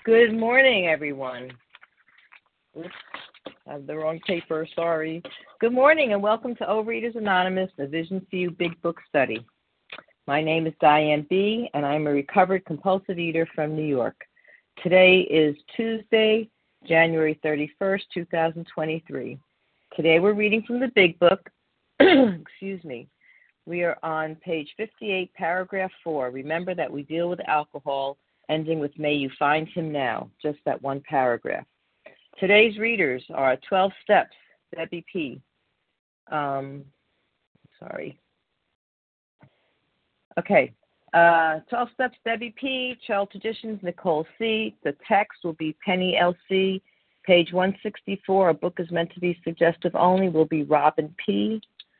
Good morning, everyone. Oops, I have the wrong paper, sorry. Good morning and welcome to Overeaters Anonymous, a Vision for You Big Book Study. My name is Diane B., and I'm a recovered compulsive eater from New York. Today is Tuesday, January 31st, 2023. Today we're reading from the Big Book. Excuse me. We are on page 58, paragraph 4. Remember that we deal with alcohol, ending with may you find him now, just that one paragraph. Today's readers are 12 Steps, Debbie P. Okay. 12 Steps, Debbie P. 12 Traditions, Nicole C. The text will be Penny L.C. Page 164, a book is meant to be suggestive only, will be Robin P.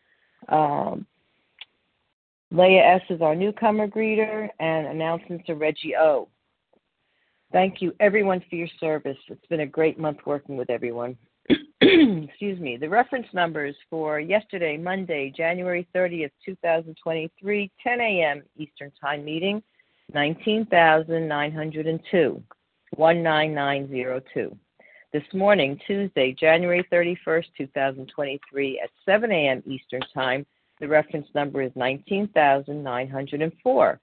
Leah S. is our newcomer greeter, and announcements are Reggie O. Thank you, everyone, for your service. It's been a great month working with everyone. Excuse me. The reference numbers for yesterday, Monday, January 30th, 2023, 10 a.m. Eastern Time meeting, 19,902, 19902. This morning, Tuesday, January 31st, 2023, at 7 a.m. Eastern Time, the reference number is 19,904,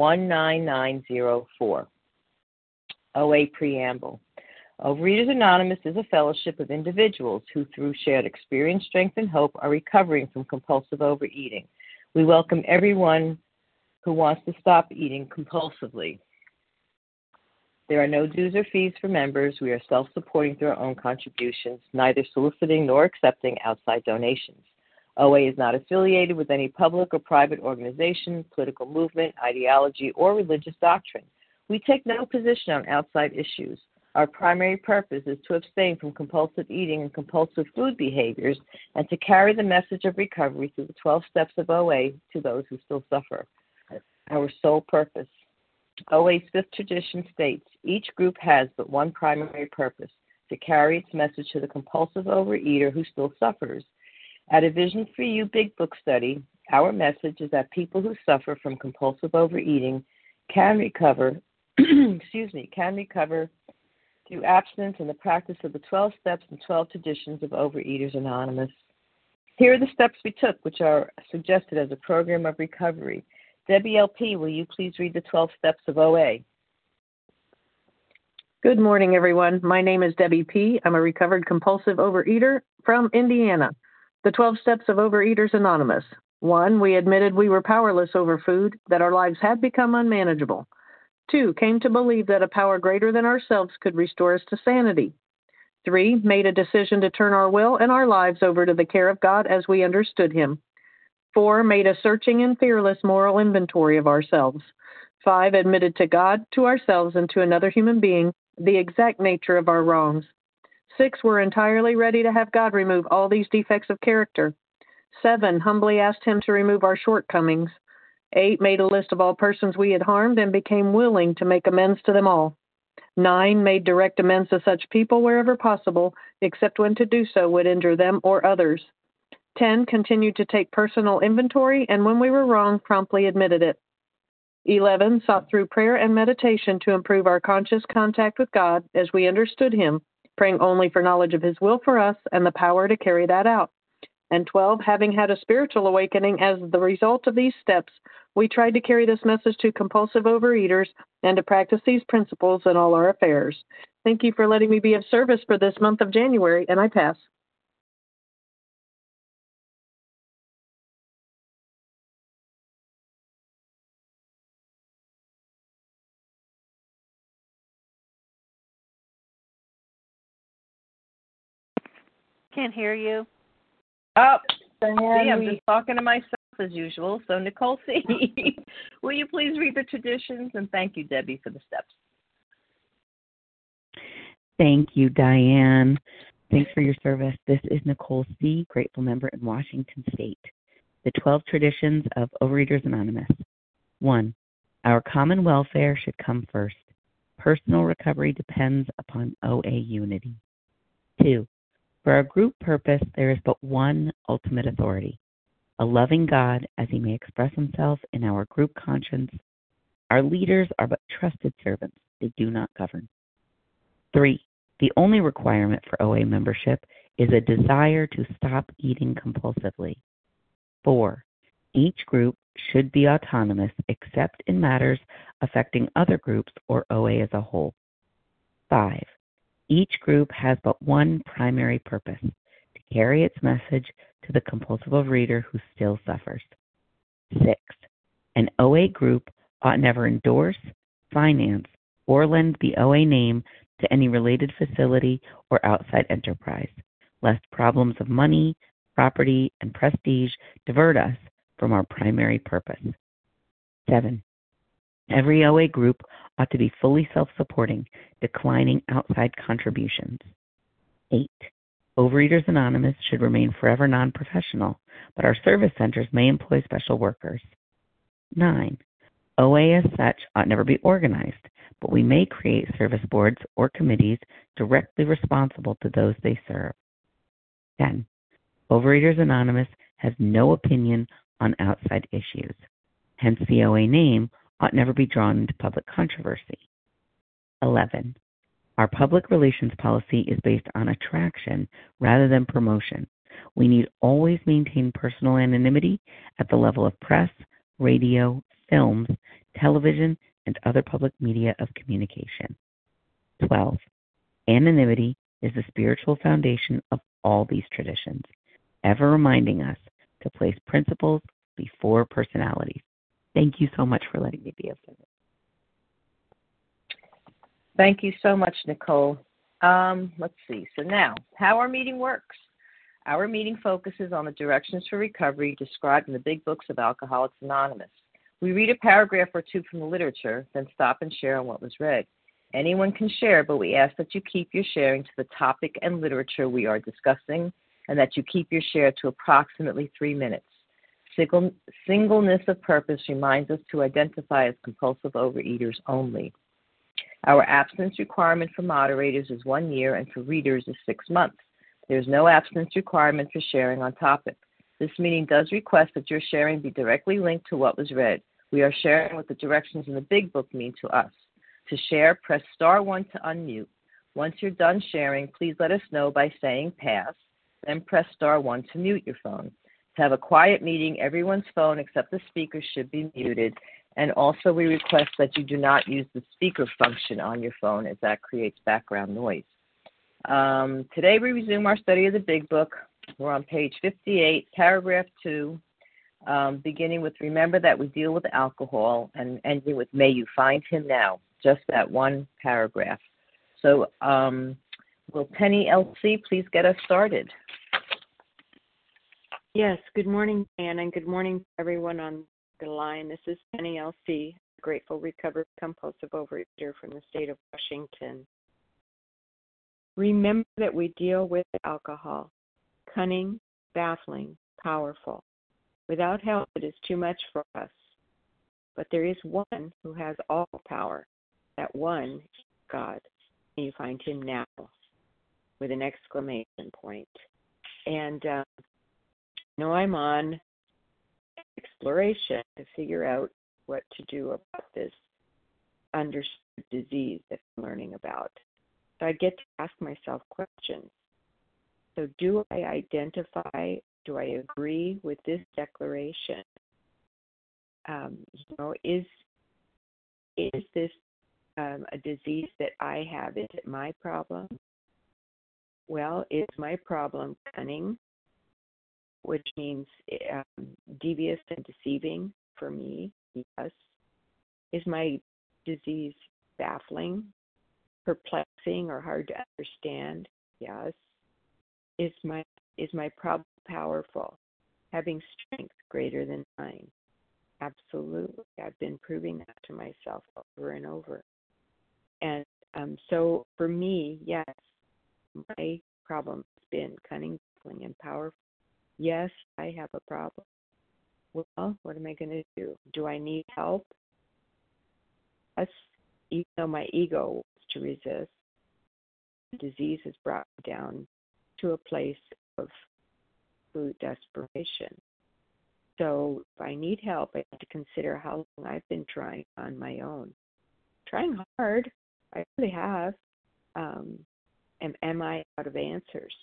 19904. OA Preamble. Overeaters Anonymous is a fellowship of individuals who, through shared experience, strength, and hope, are recovering from compulsive overeating. We welcome everyone who wants to stop eating compulsively. There are no dues or fees for members. We are self-supporting through our own contributions, neither soliciting nor accepting outside donations. OA is not affiliated with any public or private organization, political movement, ideology, or religious doctrine. We take no position on outside issues. Our primary purpose is to abstain from compulsive eating and compulsive food behaviors and to carry the message of recovery through the 12 steps of OA to those who still suffer. Our sole purpose. OA's fifth tradition states, each group has but one primary purpose, to carry its message to the compulsive overeater who still suffers. At a Vision for You Big Book Study, our message is that people who suffer from compulsive overeating can recover, can recover through abstinence and the practice of the 12 steps and 12 traditions of Overeaters Anonymous. Here are the steps we took, which are suggested as a program of recovery. Debbie LP, will you please read the 12 steps of OA? Good morning, everyone. My name is Debbie P. I'm a recovered compulsive overeater from Indiana. The 12 steps of Overeaters Anonymous. 1, we admitted we were powerless over food, that our lives had become unmanageable. 2, came to believe that a power greater than ourselves could restore us to sanity. 3, made a decision to turn our will and our lives over to the care of God as we understood Him. 4, made a searching and fearless moral inventory of ourselves. 5, admitted to God, to ourselves, and to another human being the exact nature of our wrongs. 6, were entirely ready to have God remove all these defects of character. 7, humbly asked Him to remove our shortcomings. 8, made a list of all persons we had harmed and became willing to make amends to them all. 9, made direct amends to such people wherever possible, except when to do so would injure them or others. 10, continued to take personal inventory, and when we were wrong, promptly admitted it. 11, sought through prayer and meditation to improve our conscious contact with God as we understood Him, praying only for knowledge of His will for us and the power to carry that out. And 12, having had a spiritual awakening as the result of these steps, we tried to carry this message to compulsive overeaters and to practice these principles in all our affairs. Thank you for letting me be of service for this month of January, and I pass. Can't hear you. Oh, I'm just talking to myself as usual. So, Nicole C., will you please read the traditions? And thank you, Debbie, for the steps. Thank you, Diane. Thanks for your service. This is Nicole C., grateful member in Washington State. The 12 traditions of Overeaters Anonymous. 1, our common welfare should come first. Personal recovery depends upon OA unity. 2, for our group purpose, there is but one ultimate authority, a loving God as He may express Himself in our group conscience. Our leaders are but trusted servants. They do not govern. 3. The only requirement for OA membership is a desire to stop eating compulsively. 4. Each group should be autonomous except in matters affecting other groups or OA as a whole. 5. Each group has but one primary purpose, to carry its message to the compulsive overeater who still suffers. 6. An OA group ought never endorse, finance, or lend the OA name to any related facility or outside enterprise, lest problems of money, property, and prestige divert us from our primary purpose. 7. Every OA group ought to be fully self-supporting, declining outside contributions. 8. Overeaters Anonymous should remain forever non-professional, but our service centers may employ special workers. 9. OA as such ought never be organized, but we may create service boards or committees directly responsible to those they serve. 10. Overeaters Anonymous has no opinion on outside issues. Hence, the OA name ought never be drawn into public controversy. 11. Our public relations policy is based on attraction rather than promotion. We need always maintain personal anonymity at the level of press, radio, films, television, and other public media of communication. 12. Anonymity is the spiritual foundation of all these traditions, ever reminding us to place principles before personalities. Thank you so much for letting me be of service. Thank you so much, Nicole. Let's see. So now, how our meeting works. Our meeting focuses on the directions for recovery described in the big books of Alcoholics Anonymous. We read a paragraph or two from the literature, then stop and share on what was read. Anyone can share, but we ask that you keep your sharing to the topic and literature we are discussing, and that you keep your share to approximately 3 minutes. Singleness of purpose reminds us to identify as compulsive overeaters only. Our abstinence requirement for moderators is 1 year, and for readers is 6 months. There is no abstinence requirement for sharing on topic. This meeting does request that your sharing be directly linked to what was read. We are sharing what the directions in the big book mean to us. To share, press *1 to unmute. Once you're done sharing, please let us know by saying pass, then press *1 to mute your phone. To have a quiet meeting, everyone's phone except the speaker should be muted. And also we request that you do not use the speaker function on your phone, as that creates background noise. Today we resume our study of the Big Book. We're on page 58, paragraph 2, beginning with remember that we deal with alcohol and ending with may you find him now, just that one paragraph. So will Penny LC please get us started? Yes, good morning, Anne, and good morning to everyone on the line. This is Penny LC, grateful recovered compulsive overeater from the state of Washington. Remember that we deal with alcohol, cunning, baffling, powerful. Without help, it is too much for us. But there is one who has all power. That one is God. And you find him now with an exclamation point. And I'm on exploration to figure out what to do about this understood disease that I'm learning about. So I get to ask myself questions. So do I identify, do I agree with this declaration? Is this a disease that I have? Is it my problem? Well, is my problem cunning, which means devious and deceiving for me? Yes. Is my disease baffling, perplexing, or hard to understand? Yes. Is my problem powerful, having strength greater than mine? Absolutely. I've been proving that to myself over and over. And so for me, yes, my problem has been cunning, baffling, and powerful. Yes, I have a problem. Well, what am I going to do? Do I need help? Yes, even though my ego wants to resist, the disease has brought me down to a place of food desperation. So if I need help, I have to consider how long I've been trying on my own. Trying hard, I really have, Am I out of answers?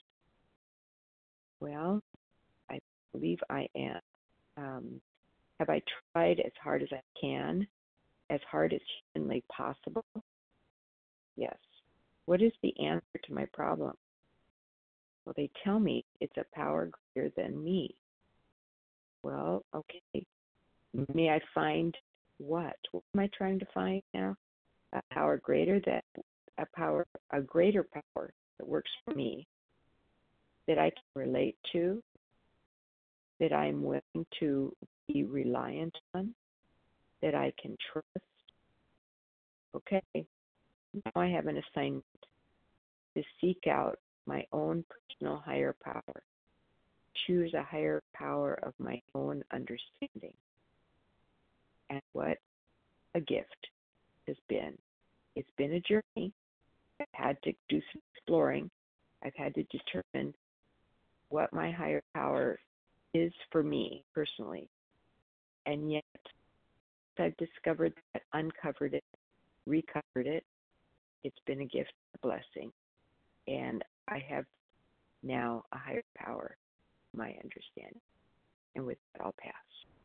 Well, I believe I am. Have I tried as hard as I can, as hard as humanly possible? Yes. What is the answer to my problem? Well, they tell me it's a power greater than me. Well, okay. May I find what? What am I trying to find now? A power greater than a greater power that works for me, that I can relate to, that I'm willing to be reliant on, that I can trust. Okay, now I have an assignment to seek out my own personal higher power, choose a higher power of my own understanding. And what a gift has been. It's been a journey. I've had to do some exploring. I've had to determine what my higher power is for me personally. And yet, I've discovered that, uncovered it, recovered it. It's been a gift, a blessing. And I have now a higher power, my understanding. And with that, I'll pass.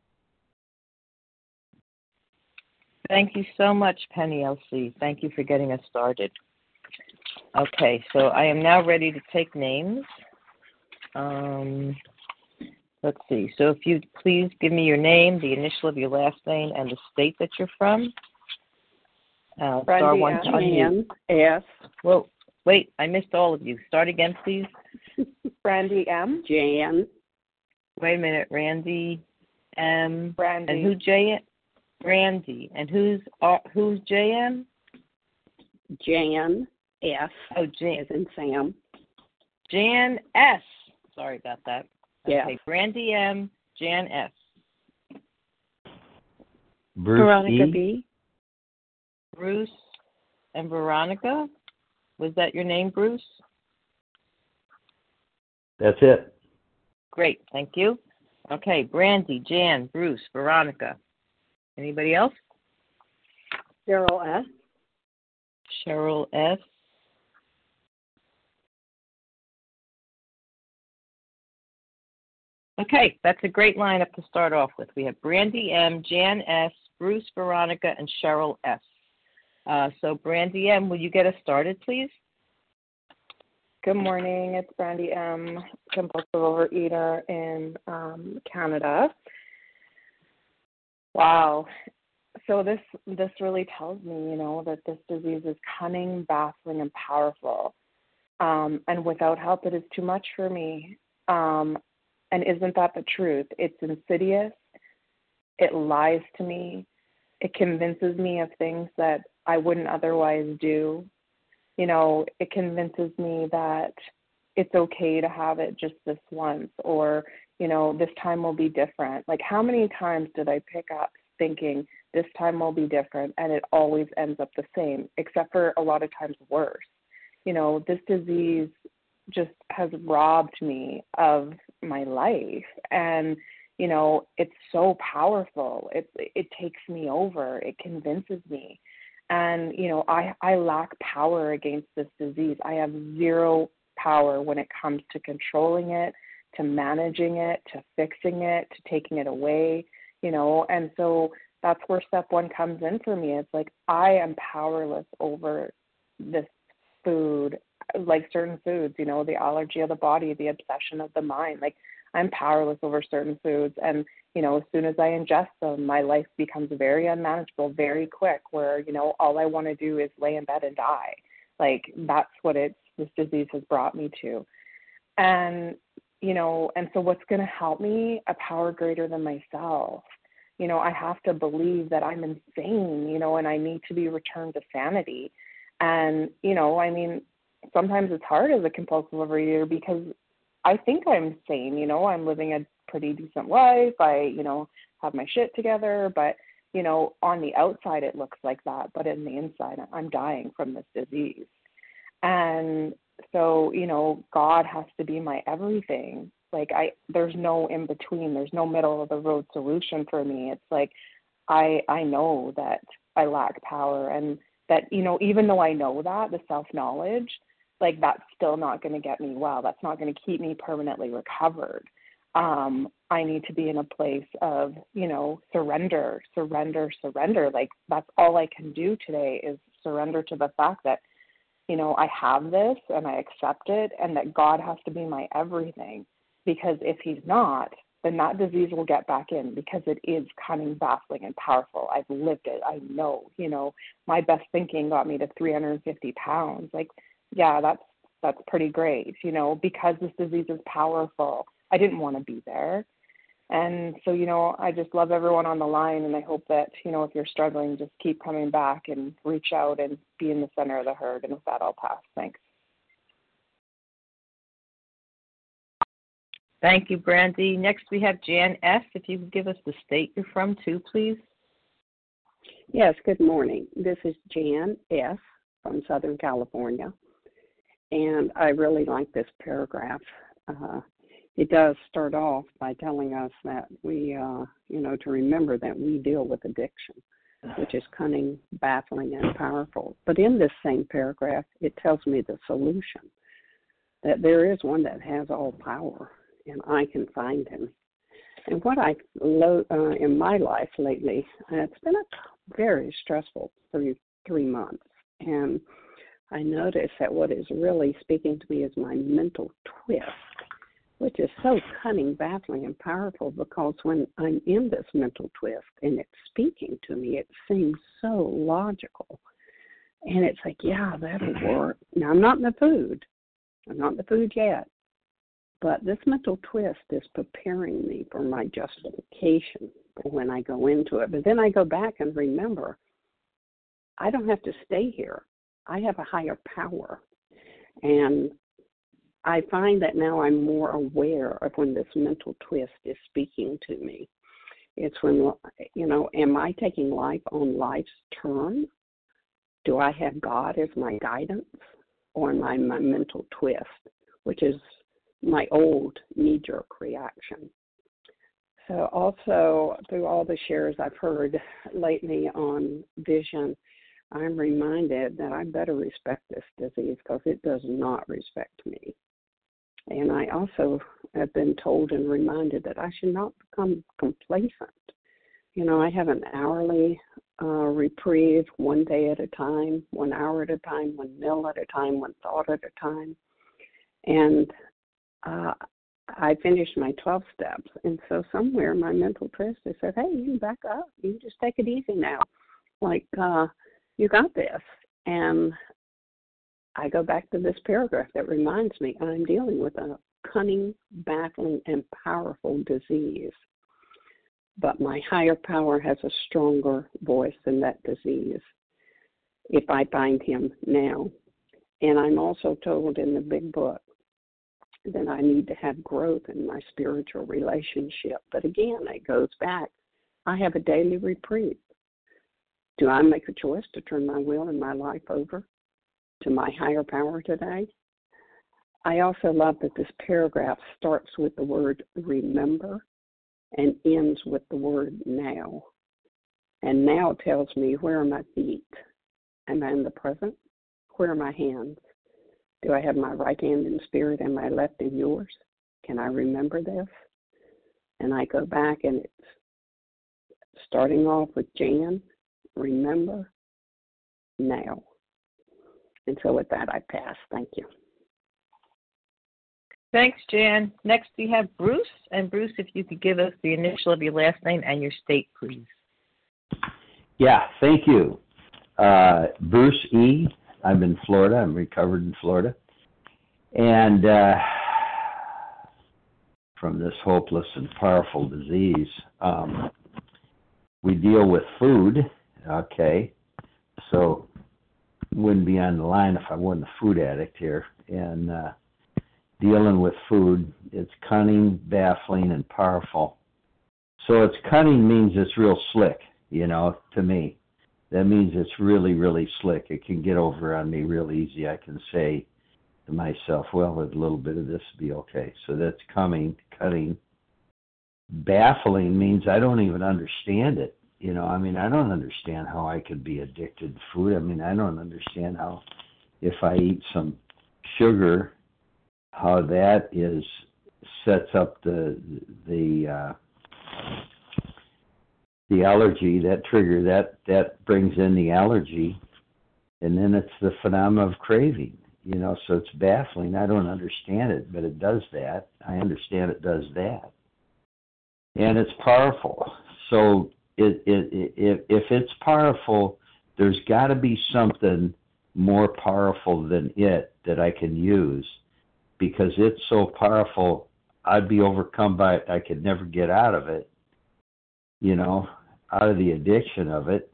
Thank you so much, Penny LC. Thank you for getting us started. Okay, so I am now ready to take names. Let's see. So if you'd please give me your name, the initial of your last name, and the state that you're from. Star one to unmute. S. Well, wait, I missed all of you. Start again, please. Brandy M. Jan. Wait a minute. Randy M. Brandy. And who J? Randy. And who's JM? Jan F. Oh, Jan. As in Sam. Jan S. Sorry about that. Yeah. Okay, Brandy M. Jan S. Bruce Veronica B. B. Bruce and Veronica. Was that your name, Bruce? That's it. Great, thank you. Okay, Brandy, Jan, Bruce, Veronica. Anybody else? Cheryl S. Cheryl S. Okay, that's a great lineup to start off with. We have Brandy M, Jan S, Bruce, Veronica, and Cheryl S. So Brandy M, will you get us started, please? Good morning. It's Brandy M, compulsive overeater in Canada. Wow. So this really tells me, that this disease is cunning, baffling, and powerful. And without help, it is too much for me. And isn't that the truth? It's insidious. It lies to me. It convinces me of things that I wouldn't otherwise do. It convinces me that it's okay to have it just this once, or, this time will be different. Like, how many times did I pick up thinking this time will be different, and it always ends up the same, except for a lot of times worse. This disease just has robbed me of my life, and it's so powerful. It takes me over. It convinces me. And, I lack power against this disease. I have zero power when it comes to controlling it, to managing it, to fixing it, to taking it away, and so that's where step one comes in for me. It's like, I am powerless over this food, like certain foods, the allergy of the body, the obsession of the mind. Like, I'm powerless over certain foods, and as soon as I ingest them, my life becomes very unmanageable, very quick, where, all I want to do is lay in bed and die. Like, that's what this disease has brought me to. And, and so what's going to help me? A power greater than myself. I have to believe that I'm insane, and I need to be returned to sanity. And, sometimes it's hard as a compulsive overeater because I think I'm sane, I'm living a pretty decent life. I, have my shit together, but, on the outside it looks like that, but in the inside I'm dying from this disease. And so, God has to be my everything. Like, there's no in between, there's no middle of the road solution for me. It's like, I know that I lack power, and, that, even though I know that, the self-knowledge, like that's still not going to get me well. That's not going to keep me permanently recovered. I need to be in a place of, surrender. Like that's all I can do today is surrender to the fact that, I have this and I accept it, and that God has to be my everything, because if he's not, then that disease will get back in, because it is cunning, baffling, and powerful. I've lived it. I know, my best thinking got me to 350 pounds. Like, yeah, that's pretty great, because this disease is powerful. I didn't want to be there. And so, I just love everyone on the line, and I hope that, if you're struggling, just keep coming back and reach out and be in the center of the herd. And with that, I'll pass. Thanks. Thank you, Brandy. Next, we have Jan S. If you could give us the state you're from, too, please. Yes, good morning. This is Jan S. from Southern California, and I really like this paragraph. It does start off by telling us that we, to remember that we deal with addiction, which is cunning, baffling, and powerful. But in this same paragraph, it tells me the solution, that there is one that has all power, and I can find him. And what I in my life lately, it's been a very stressful 3 months, and I noticed that what is really speaking to me is my mental twist, which is so cunning, baffling, and powerful, because when I'm in this mental twist and it's speaking to me, it seems so logical. And it's like, yeah, that'll work. Now, I'm not in the food. I'm not in the food yet. But this mental twist is preparing me for my justification for when I go into it. But then I go back and remember, I don't have to stay here. I have a higher power. And I find that now I'm more aware of when this mental twist is speaking to me. It's when, am I taking life on life's terms? Do I have God as my guidance? Or am I my mental twist, which is my old knee-jerk reaction? So also, through all the shares I've heard lately on vision, I'm reminded that I better respect this disease, because it does not respect me. And I also have been told and reminded that I should not become complacent. I have an hourly reprieve, 1 day at a time, 1 hour at a time, 1 meal at a time, 1 thought at a time. And I finished my 12 steps. And so somewhere my mental twist has said, hey, you can back up. You can just take it easy now. Like, you got this. And I go back to this paragraph that reminds me I'm dealing with a cunning, baffling, and powerful disease. But my higher power has a stronger voice than that disease if I find him now. And I'm also told in the big book that I need to have growth in my spiritual relationship. But again, it goes back. I have a daily reprieve. Do I make a choice to turn my will and my life over to my higher power today? I also love that this paragraph starts with the word remember and ends with the word now. And now tells me, where are my feet? Am I in the present? Where are my hands? Do I have my right hand in spirit and my left in yours? Can I remember this? And I go back, and it's starting off with Jan, remember now. And so with that, I pass. Thank you. Thanks, Jan. Next, we have Bruce. And Bruce, if you could give us the initial of your last name and your state, please. Yeah, thank you. Bruce E. I'm in Florida. I'm recovered in Florida. And from this hopeless and powerful disease, we deal with food. Okay. So wouldn't be on the line if I wasn't a food addict here. And dealing with food, it's cunning, baffling, and powerful. So it's cunning means it's real slick, to me. That means it's really, really slick. It can get over on me real easy. I can say to myself, well, with a little bit of this will be okay. So that's cunning. Baffling means I don't even understand it. You know, I mean, I don't understand how I could be addicted to food. I mean, I don't understand how if I eat some sugar, how that sets up the allergy, that trigger, that brings in the allergy, and then it's the phenomenon of craving. You know, so it's baffling. I don't understand it, but it does that. I understand it does that, and it's powerful. So if it's powerful, there's got to be something more powerful than it that I can use, because it's so powerful. I'd be overcome by it. I could never get out of it. You know, out of the addiction of it,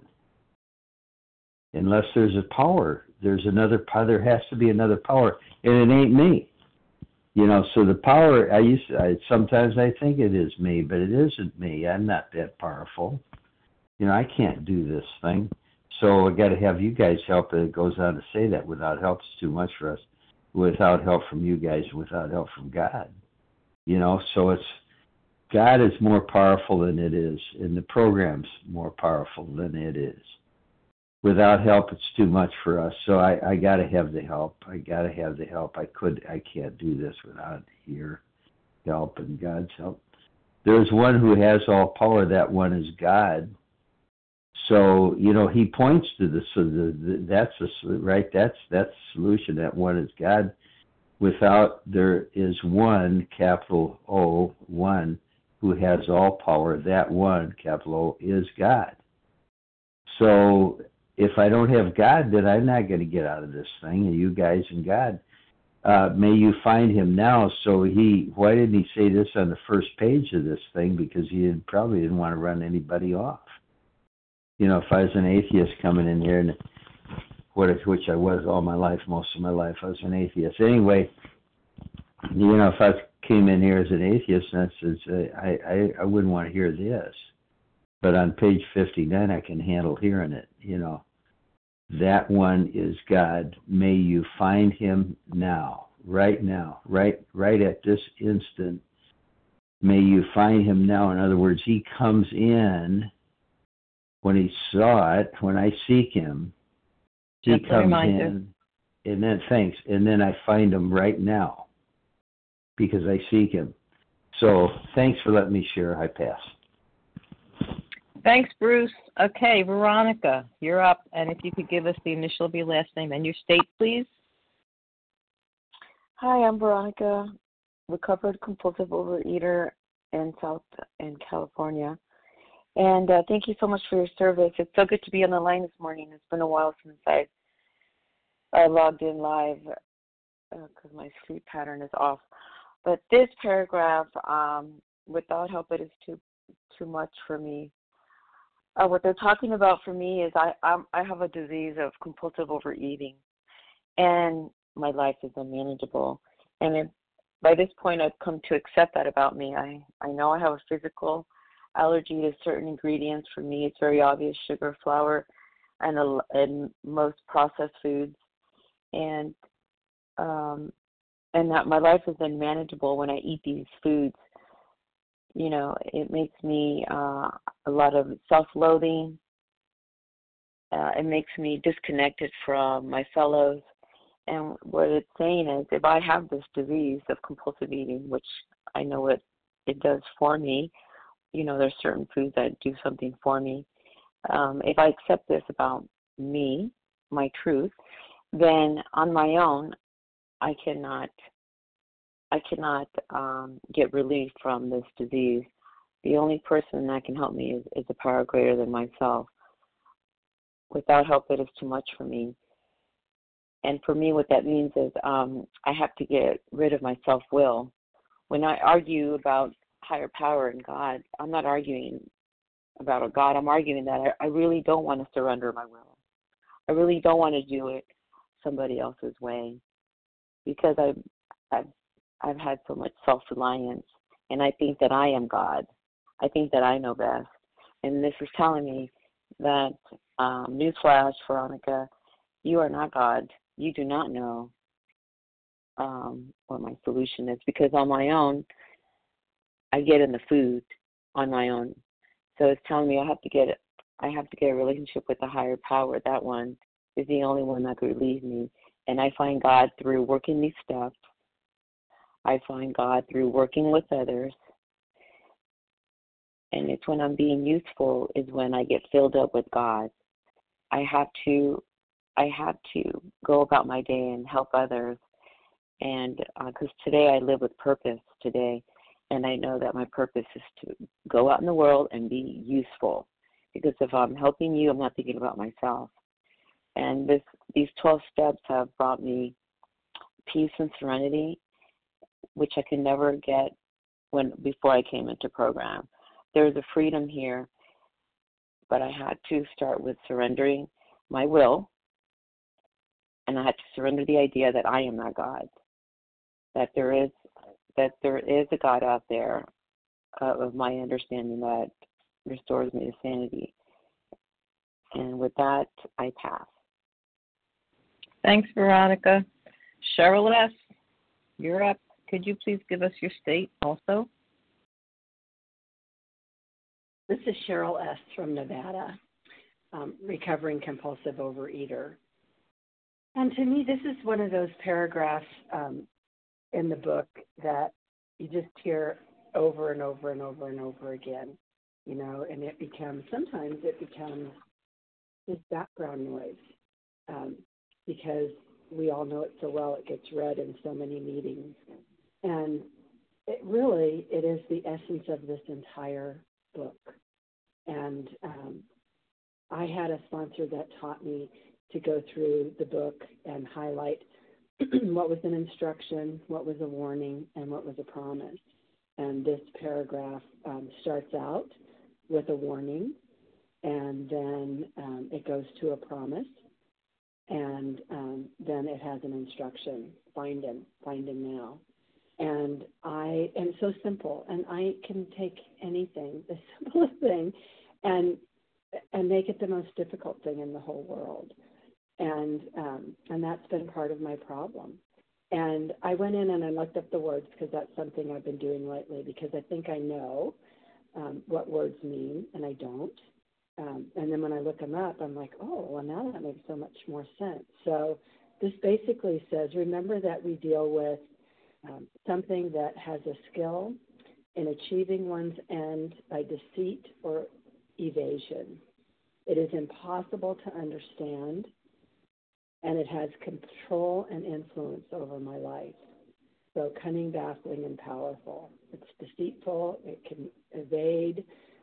unless there's a power. There's another power. There has to be another power, and it ain't me. You know, so the power, sometimes I think it is me, but it isn't me. I'm not that powerful. You know, I can't do this thing. So I got to have you guys help. It goes on to say that without help is too much for us. Without help from you guys, without help from God. You know, so it's God is more powerful than it is, and the program's more powerful than it is. Without help, it's too much for us. So I got to have the help. I got to have the help. I can't do this without your help and God's help. There's one who has all power. That one is God. So, you know, he points to that's the solution. That one is God. There is one, capital O, one, who has all power. That one, capital O, is God. So if I don't have God, then I'm not going to get out of this thing. And you guys and God, may you find him now. So why didn't he say this on the first page of this thing? Because he probably didn't want to run anybody off. You know, if I was an atheist coming in here, and which I was all my life, most of my life, I was an atheist. Anyway, you know, if I came in here as an atheist, I wouldn't want to hear this. But on page 59, I can handle hearing it, you know. That one is God. May you find him now, right at this instant. May you find him now. In other words, he comes in when he saw it, when I seek him. He Just comes in, and then thanks, and then I find him right now because I seek him. So thanks for letting me share. I pass. Thanks, Bruce. Okay, Veronica, you're up. And if you could give us the initial of your last name and your state, please. Hi, I'm Veronica, recovered compulsive overeater in California. And thank you so much for your service. It's so good to be on the line this morning. It's been a while since I logged in live because my sleep pattern is off. But this paragraph, without help, it is too much for me. What they're talking about for me is I have a disease of compulsive overeating, and my life is unmanageable. And by this point, I've come to accept that about me. I know I have a physical allergy to certain ingredients. For me, it's very obvious: sugar, flour, and most processed foods, and that my life has been manageable when I eat these foods. You know, it makes me a lot of self-loathing. It makes me disconnected from my fellows. And what it's saying is, if I have this disease of compulsive eating, which I know it does for me, you know, there's certain foods that do something for me. If I accept this about me, my truth, then on my own, I cannot get relief from this disease. The only person that can help me is a power greater than myself. Without help, it is too much for me. And for me, what that means is I have to get rid of my self-will. When I argue about higher power and God, I'm not arguing about a God. I'm arguing that I really don't want to surrender my will. I really don't want to do it somebody else's way, because I've had so much self-reliance, and I think that I am God. I think that I know best. And this is telling me that, newsflash, Veronica, you are not God. You do not know what my solution is, because on my own, I get in the food on my own. So it's telling me I have to get I have to get a relationship with a higher power. That one is the only one that could relieve me. And I find God through working these steps. I find God through working with others. And it's when I'm being useful is when I get filled up with God. I have to go about my day and help others. And because today I live with purpose today. And I know that my purpose is to go out in the world and be useful. Because if I'm helping you, I'm not thinking about myself. And these 12 steps have brought me peace and serenity, which I could never get before I came into program. There's a freedom here, but I had to start with surrendering my will, and I had to surrender the idea that I am not God, that there is a God out there of my understanding that restores me to sanity. And with that, I pass. Thanks, Veronica. Cheryl S., you're up. Could you please give us your state also? This is Cheryl S. from Nevada, recovering compulsive overeater. And to me, this is one of those paragraphs in the book that you just hear over and over and over and over again, and sometimes it becomes this background noise because we all know it so well. It gets read in so many meetings. And it is the essence of this entire book. And I had a sponsor that taught me to go through the book and highlight what was an instruction, what was a warning, and what was a promise. And this paragraph starts out with a warning, and then it goes to a promise, and then it has an instruction, find him now. And it's so simple, and I can take anything, the simplest thing, and make it the most difficult thing in the whole world. And that's been part of my problem. And I went in and I looked up the words because that's something I've been doing lately because I think I know what words mean, and I don't. And then when I look them up, I'm like, oh, well, now that makes so much more sense. So this basically says, remember that we deal with something that has a skill in achieving one's end by deceit or evasion. It is impossible to understand, and it has control and influence over my life. So cunning, baffling, and powerful. It's deceitful. It can evade.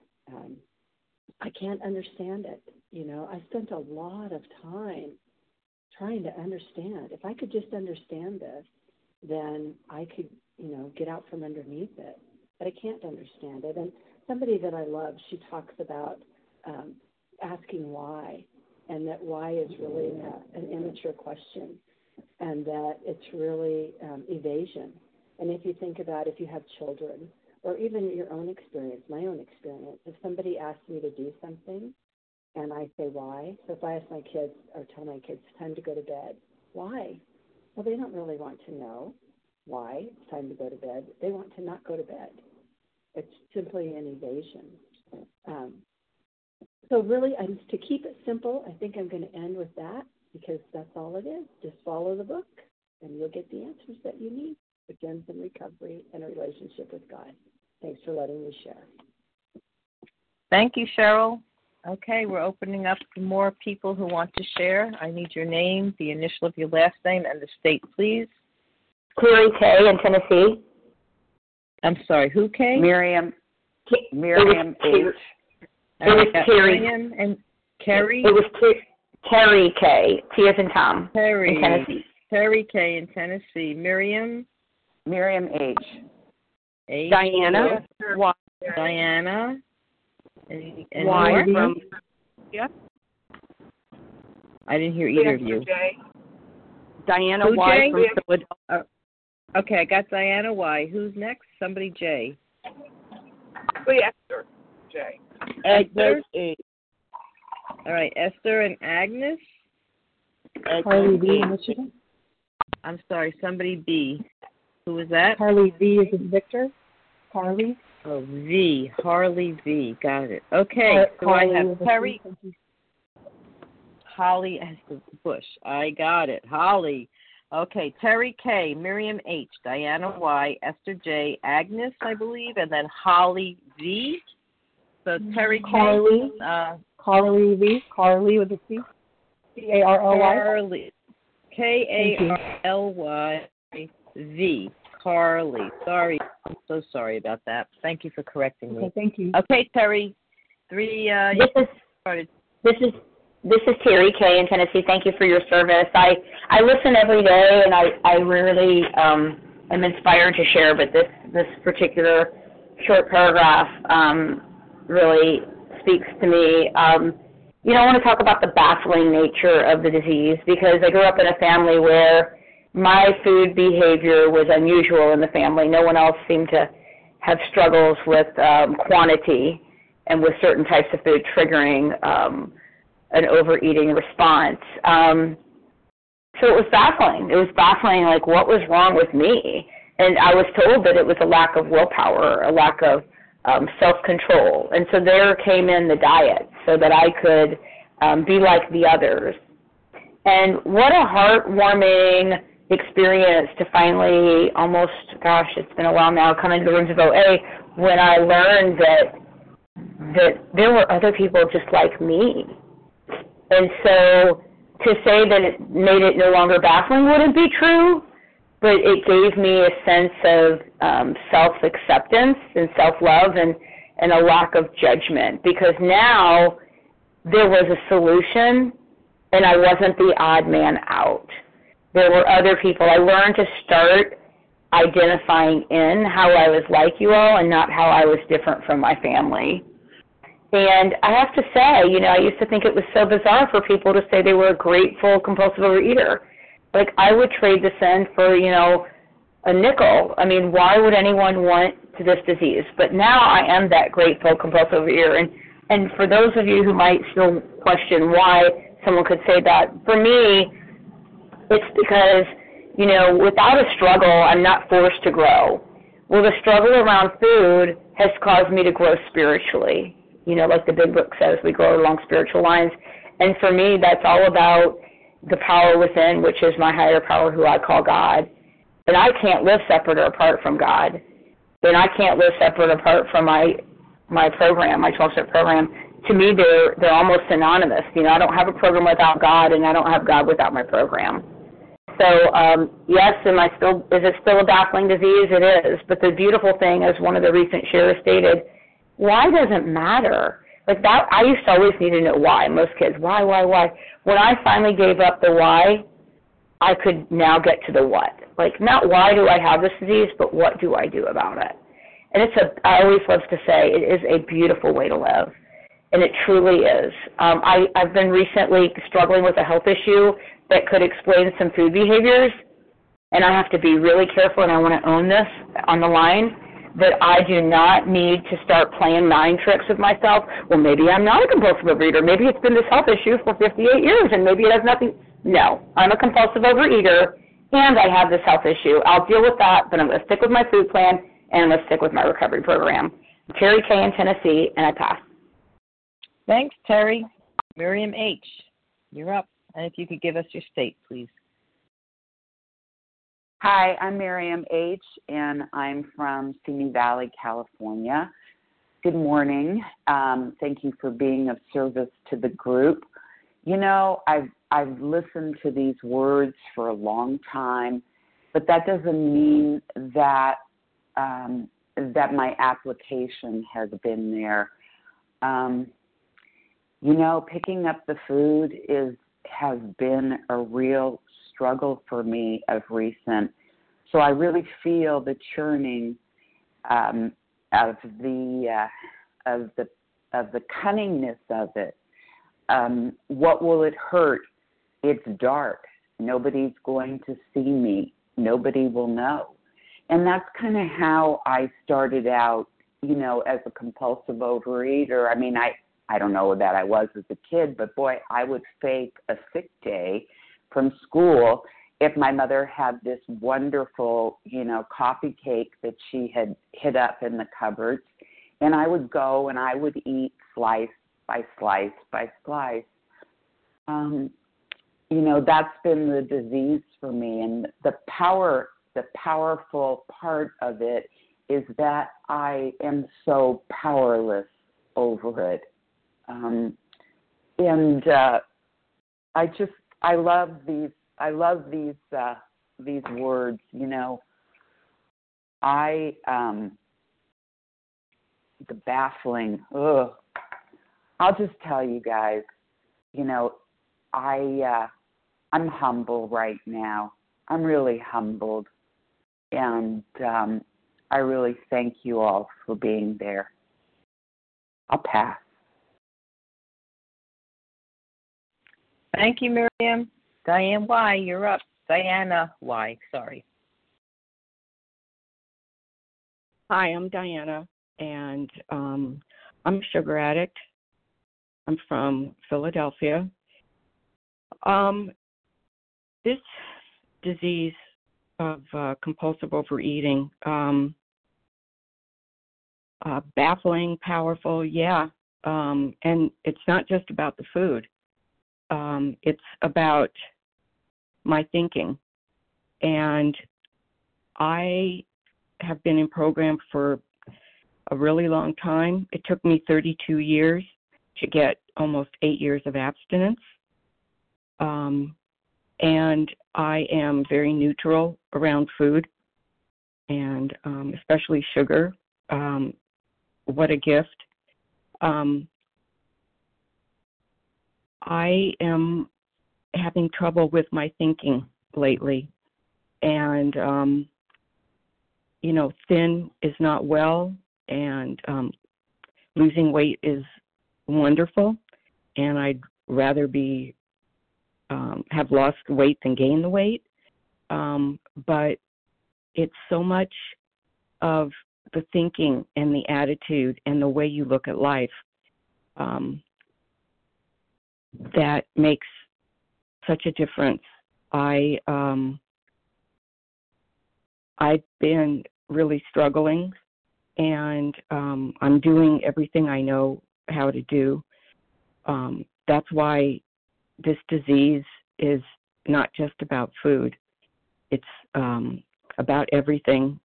I can't understand it. I spent a lot of time trying to understand. If I could just understand this, then I could, get out from underneath it. But I can't understand it. And somebody that I love, she talks about asking why, and that why is really an immature question, and that it's really evasion. And if you think about if you have children, or even your own experience, my own experience, if somebody asks me to do something, and I say why, so if I ask my kids or tell my kids it's time to go to bed, why? Well, they don't really want to know why it's time to go to bed. They want to not go to bed. It's simply an evasion. So really, to keep it simple, I think I'm going to end with that because that's all it is. Just follow the book, and you'll get the answers that you need, which ends in recovery and a relationship with God. Thanks for letting me share. Thank you, Cheryl. Okay, we're opening up to more people who want to share. I need your name, the initial of your last name, and the state, please. Carrie K. in Tennessee. I'm sorry, who K? Miriam H. It was Terry. And Carrie? It was Terry K. T as in Tom. Terry. In Tennessee. Terry K. in Tennessee. Miriam H. Diana. Y. Diana. And Y from, yeah. I didn't hear either of you. Diana Y. from Philadelphia. Okay, I got Diana Y. Who's next? Somebody J. Esther J. Esther. All right, Esther and Agnes. Carly B. in Michigan. I'm sorry, somebody B. Who was that? Carly V. is in Victor. Carly. Oh, V. Harley V. Got it. Okay, so I have Terry. Holly as the bush. I got it. Holly. Okay, Terry K, Miriam H, Diana Y, Esther J, Agnes, I believe, and then Holly V. So Terry Carly. K. Carly V. Carly with a C. C-A-R-L-Y. Carly. K-A-R-L-Y V. Carly. Sorry. I'm so sorry about that. Thank you for correcting me. Okay, thank you. Okay, Terry. Three. This is Terry K in Tennessee. Thank you for your service. I listen every day, and I really am inspired to share. But this particular short paragraph really speaks to me. I want to talk about the baffling nature of the disease, because I grew up in a family where my food behavior was unusual in the family. No one else seemed to have struggles with quantity and with certain types of food triggering an overeating response. So it was baffling. It was baffling, like, what was wrong with me? And I was told that it was a lack of willpower, a lack of self-control. And so there came in the diet so that I could be like the others. And what a heartwarming experience to finally it's been a while now, come into the rooms of OA when I learned that there were other people just like me. And so to say that it made it no longer baffling wouldn't be true, but it gave me a sense of self-acceptance and self-love and a lack of judgment, because now there was a solution and I wasn't the odd man out. There were other people. I learned to start identifying in how I was like you all and not how I was different from my family. And I have to say, I used to think it was so bizarre for people to say they were a grateful compulsive overeater. Like, I would trade this in for, a nickel. I mean, why would anyone want this disease? But now I am that grateful compulsive overeater. And for those of you who might still question why someone could say that, for me, it's because, without a struggle, I'm not forced to grow. Well, the struggle around food has caused me to grow spiritually. Like the big book says, we grow along spiritual lines. And for me, that's all about the power within, which is my higher power, who I call God. And I can't live separate or apart from God. And I can't live separate or apart from my program, my 12-step program. To me, they're almost synonymous. I don't have a program without God, and I don't have God without my program. So, yes, is it still a baffling disease? It is. But the beautiful thing, as one of the recent sharers stated, why doesn't matter? Like that, I used to always need to know why. Most kids, why? When I finally gave up the why, I could now get to the what. Like, not why do I have this disease, but what do I do about it? And I always love to say, it is a beautiful way to live. And it truly is. I've been recently struggling with a health issue that could explain some food behaviors. And I have to be really careful, and I want to own this on the line, that I do not need to start playing mind tricks with myself. Well, maybe I'm not a compulsive overeater. Maybe it's been this health issue for 58 years, and maybe it has nothing. No, I'm a compulsive overeater, and I have this health issue. I'll deal with that, but I'm going to stick with my food plan, and I'm going to stick with my recovery program. Terry K in Tennessee, and I pass. Thanks, Terry. Miriam H., you're up. And if you could give us your state, please. Hi, I'm Miriam H., and I'm from Simi Valley, California. Good morning. Thank you for being of service to the group. I've listened to these words for a long time, but that doesn't mean that that my application has been there. Picking up the food has been a real struggle for me of recent. So I really feel the churning of the cunningness of it. What will it hurt? It's dark. Nobody's going to see me. Nobody will know. And that's kind of how I started out, as a compulsive overeater. I mean, I don't know that I was as a kid, but boy, I would fake a sick day from school if my mother had this wonderful, coffee cake that she had hid up in the cupboards. And I would go and I would eat slice by slice by slice. That's been the disease for me. And the powerful part of it is that I am so powerless over it. I love these words, the baffling, I'll just tell you guys, I'm humble right now. I'm really humbled. And I really thank you all for being there. I'll pass. Thank you, Miriam. Diane Y., you're up. Diana Y., sorry. Hi, I'm Diana, and I'm a sugar addict. I'm from Philadelphia. This disease of compulsive overeating, baffling, powerful, yeah. And it's not just about the food. It's about my thinking. And I have been in program for a really long time. It took me 32 years to get almost 8 years of abstinence. And I am very neutral around food, and especially sugar. What a gift. I am having trouble with my thinking lately. And, thin is not well, and losing weight is wonderful. And I'd rather be have lost weight than gain the weight. But it's so much of the thinking and the attitude and the way you look at life that makes such a difference. I've been really struggling, and I'm doing everything I know how to do. That's why this disease is not just about food. It's about everything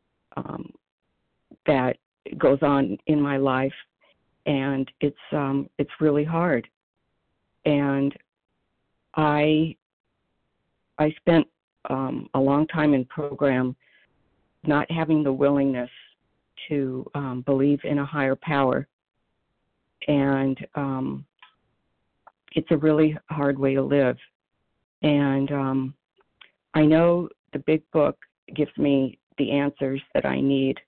that goes on in my life, and it's really hard. And I spent a long time in program not having the willingness to believe in a higher power. And it's a really hard way to live. And I know the big book gives me the answers that I need.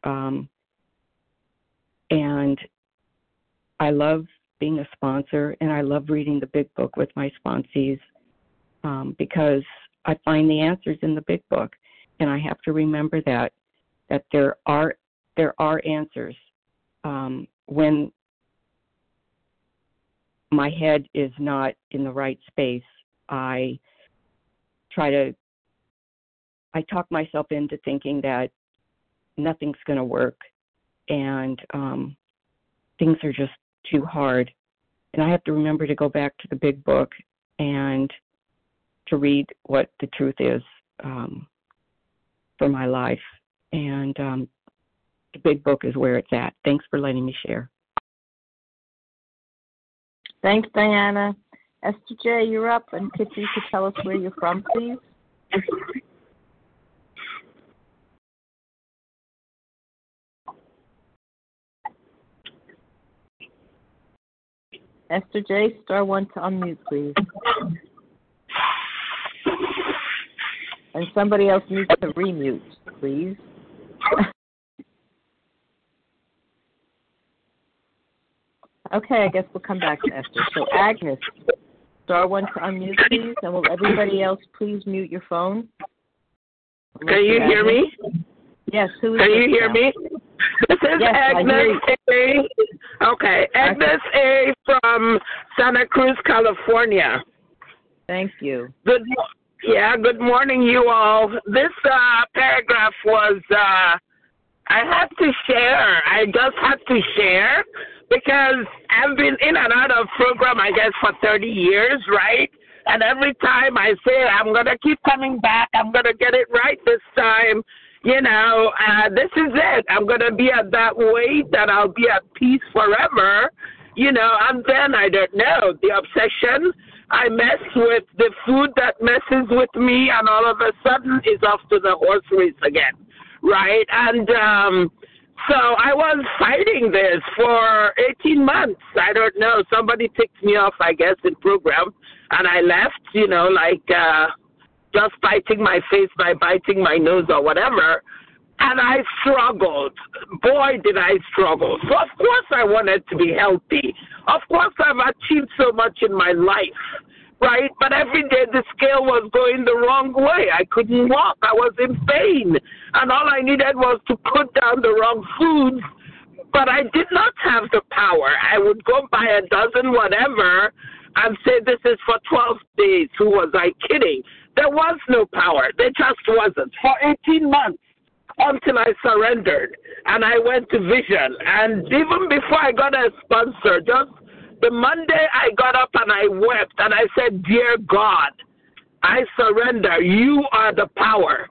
And I love being a sponsor, and I love reading the big book with my sponsees because I find the answers in the big book. And I have to remember that there are answers. When my head is not in the right space, I talk myself into thinking that nothing's going to work, and things are just too hard. And I have to remember to go back to the big book and to read what the truth is for my life. And the big book is where it's at. Thanks for letting me share. Thanks, Diana. Esther J., you're up, and if you could tell us where you're from, please. Esther J., *1 to unmute, please. And somebody else needs to remute, please. Okay, I guess we'll come back to Esther. So Agnes, *1 to unmute, please, and will everybody else please mute your phone? Can you hear me? Yes, who is Can this you hear now? me? This is Yes, Agnes A. Okay, Agnes A. from Santa Cruz, California. Thank you. Good morning, you all. This paragraph was I had to share. I just had to share because I've been in and out of program, I guess, for 30 years, right? And every time I say I'm going to keep coming back, I'm going to get it right this time, this is it. I'm going to be at that weight that I'll be at peace forever, and then I don't know, the obsession, I mess with the food that messes with me, and all of a sudden it's off to the horse race again, right? And so I was fighting this for 18 months. I don't know. Somebody ticked me off, I guess, in program, and I left, just biting my face by biting my nose or whatever. And I struggled. Boy, did I struggle. So, of course, I wanted to be healthy. Of course, I've achieved so much in my life, right? But every day the scale was going the wrong way. I couldn't walk. I was in pain. And all I needed was to put down the wrong foods. But I did not have the power. I would go buy a dozen whatever and say this is for 12 days. Who was I kidding? There was no power. There just wasn't. For 18 months. Until I surrendered and I went to Vision. And even before I got a sponsor, just the Monday I got up and I wept and I said, dear God, I surrender. You are the power.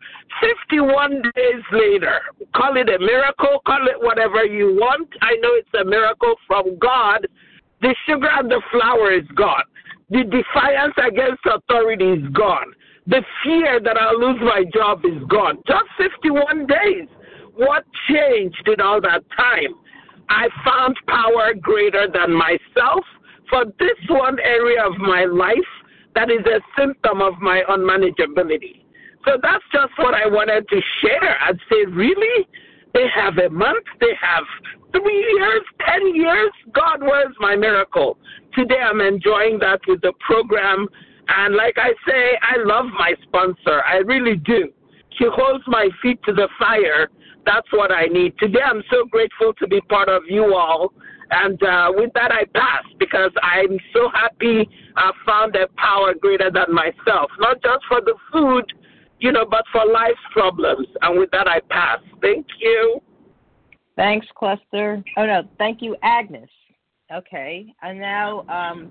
51 days later, call it a miracle, call it whatever you want. I know it's a miracle from God. The sugar and the flour is gone. The defiance against authority is gone. The fear that I'll lose my job is gone. Just 51 days. What changed in all that time? I found power greater than myself for this one area of my life that is a symptom of my unmanageability. So that's just what I wanted to share. I'd say, really? They have a month? They have 3 years, 10 years? God, where's my miracle? Today I'm enjoying that with the program. And like I say, I love my sponsor. I really do. She holds my feet to the fire. That's what I need. Today I'm so grateful to be part of you all. And with that, I pass because I'm so happy I found a power greater than myself, not just for the food, but for life's problems. And with that, I pass. Thank you. Thanks, Cluster. Oh, no, thank you, Agnes. Okay, and now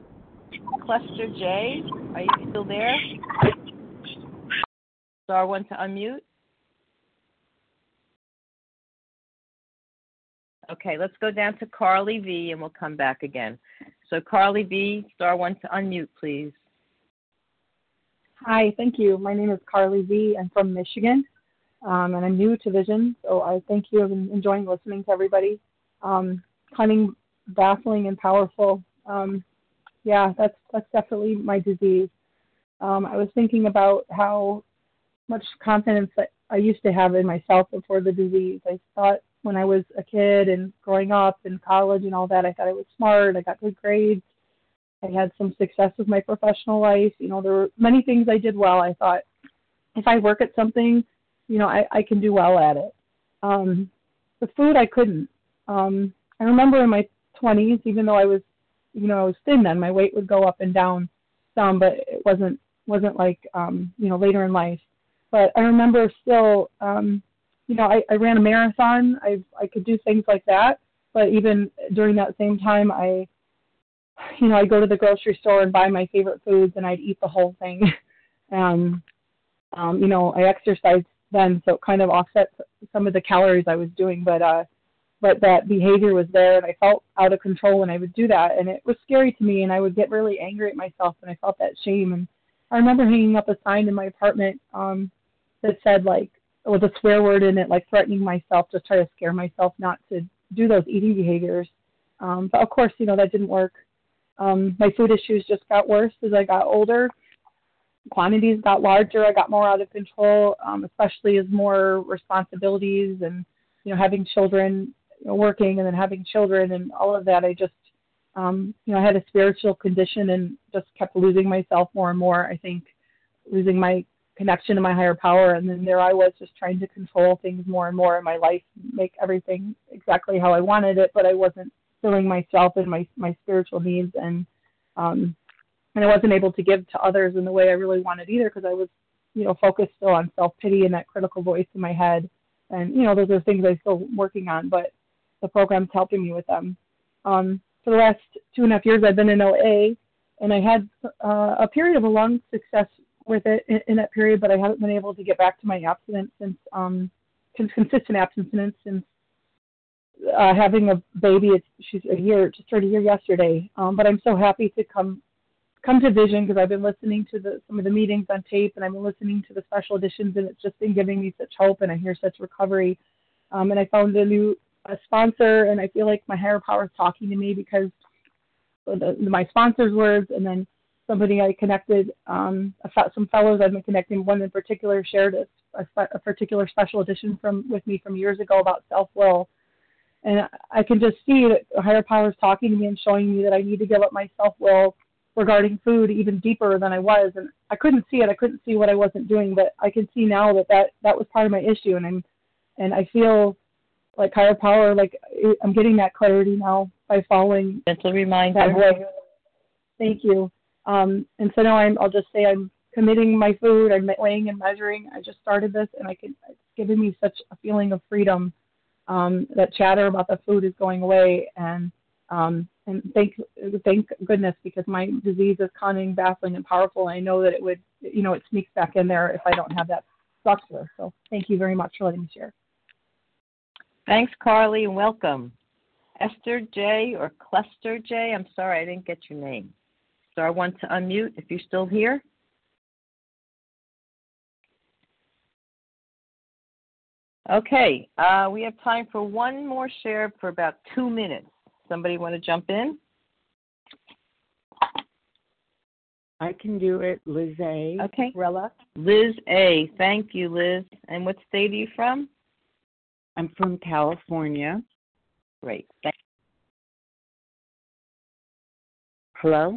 Cluster J, are you still there? Star one to unmute. Okay, let's go down to Carly V, and we'll come back again. So Carly V, star one to unmute, please. Hi, thank you. My name is Carly V. I'm from Michigan, and I'm new to Vision, so I thank you. I've been enjoying listening to everybody. Cunning, baffling, and powerful. That's definitely my disease. I was thinking about how much confidence that I used to have in myself before the disease. I thought when I was a kid and growing up in college and all that, I thought I was smart. I got good grades. I had some success with my professional life. There were many things I did well. I thought if I work at something, I can do well at it. The food, I couldn't. I remember in my 20s, even though I was thin then, my weight would go up and down some, but it wasn't like, later in life. But I remember still, I ran a marathon. I could do things like that. But even during that same time, I'd go to the grocery store and buy my favorite foods, and I'd eat the whole thing. I exercised then, so it kind of offset some of the calories I was doing. But that behavior was there, and I felt out of control when I would do that, and it was scary to me, and I would get really angry at myself, and I felt that shame. And I remember hanging up a sign in my apartment that said, like, with a swear word in it, like threatening myself to try to scare myself not to do those eating behaviors. But of course, that didn't work. My food issues just got worse as I got older. Quantities got larger. I got more out of control, especially as more responsibilities and, having children, working and then having children and all of that. I just, I had a spiritual condition and just kept losing myself more and more. I think losing my connection to my higher power. And then there I was just trying to control things more and more in my life, make everything exactly how I wanted it, but I wasn't filling myself and my spiritual needs. And I wasn't able to give to others in the way I really wanted either, because I was, focused still on self-pity and that critical voice in my head. And, those are things I'm still working on, but the program's helping me with them. For the last 2.5 years, I've been in OA, and I had a period of a long success with it in that period, but I haven't been able to get back to my abstinence since consistent abstinence since having a baby. She's just turned a year yesterday. But I'm so happy to come to Vision, because I've been listening to some of the meetings on tape, and I've been listening to the special editions, and it's just been giving me such hope, and I hear such recovery. And I found a sponsor, and I feel like my higher power is talking to me because my sponsor's words, and then somebody I connected, some fellows I've been connecting. One in particular shared a particular special edition with me from years ago about self-will. And I can just see that a higher power is talking to me and showing me that I need to give up my self-will regarding food even deeper than I was. And I couldn't see it. I couldn't see what I wasn't doing, but I can see now that was part of my issue. And I feel like higher power, like I'm getting that clarity now by following gentle reminder. That voice. Thank you. And so now I'll just say I'm committing my food. I'm weighing and measuring. I just started this, and it's given me such a feeling of freedom. That chatter about the food is going away, and thank goodness, because my disease is cunning, baffling, and powerful. And I know that it would, it sneaks back in there if I don't have that structure. So thank you very much for letting me share. Thanks, Carly, and welcome. Esther J. or Cluster J. I'm sorry, I didn't get your name. Star 1 to unmute if you're still here. Okay, we have time for one more share for about 2 minutes. Somebody want to jump in? I can do it, Liz A. Okay. Liz A. Thank you, Liz. And what state are you from? I'm from California. Great. Hello?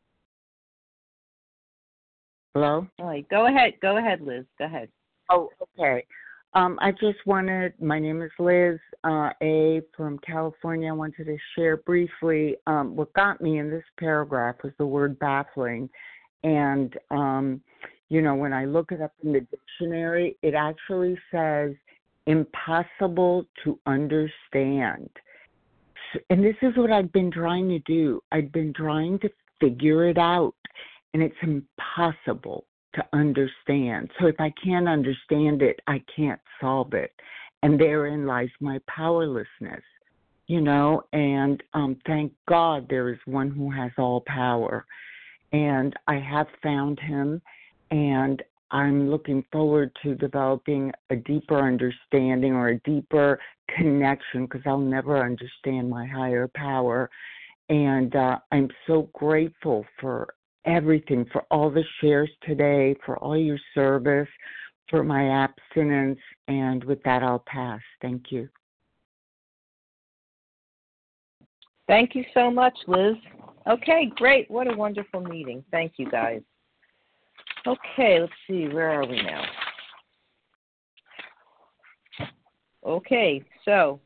Hello? All right, go ahead, Liz. Go ahead. Oh, okay. My name is Liz A. from California. I wanted to share briefly what got me in this paragraph was the word baffling. And, when I look it up in the dictionary, it actually says impossible to understand. And this is what I've been trying to do. I've been trying to figure it out, and it's impossible to understand. So if I can't understand it, I can't solve it. And therein lies my powerlessness, and thank God there is one who has all power. And I have found him, and I'm looking forward to developing a deeper understanding or a deeper connection, because I'll never understand my higher power. And I'm so grateful for everything, for all the shares today, for all your service, for my abstinence. And with that, I'll pass. Thank you. Thank you so much, Liz. Okay, great. What a wonderful meeting. Thank you, guys. Okay, let's see. Where are we now? Okay, so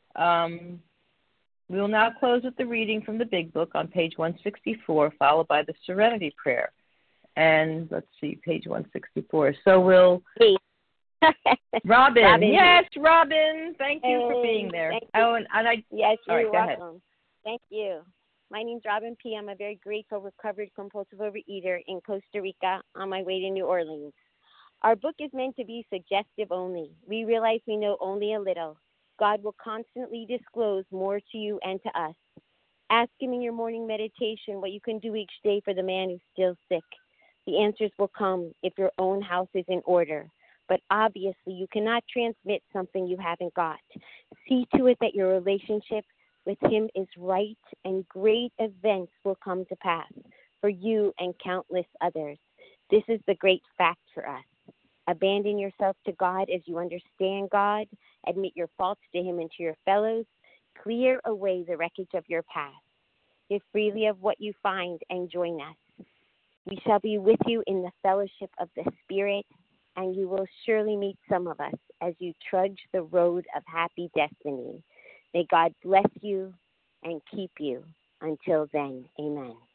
we will now close with the reading from the Big Book on page 164, followed by the Serenity Prayer. And let's see, page 164. So we'll... Robin. Yes, Robin. Thank you for being there. Yes, you're welcome. Ahead. Thank you. My name's Robin P. I'm a very grateful, recovered, compulsive overeater in Costa Rica on my way to New Orleans. Our book is meant to be suggestive only. We realize we know only a little. God will constantly disclose more to you and to us. Ask Him in your morning meditation what you can do each day for the man who's still sick. The answers will come if your own house is in order. But obviously, you cannot transmit something you haven't got. See to it that your relationship with Him is right, and great events will come to pass for you and countless others. This is the great fact for us. Abandon yourself to God as you understand God. Admit your faults to Him and to your fellows. Clear away the wreckage of your past. Give freely of what you find and join us. We shall be with you in the fellowship of the Spirit, and you will surely meet some of us as you trudge the road of happy destiny. May God bless you and keep you. Until then, amen.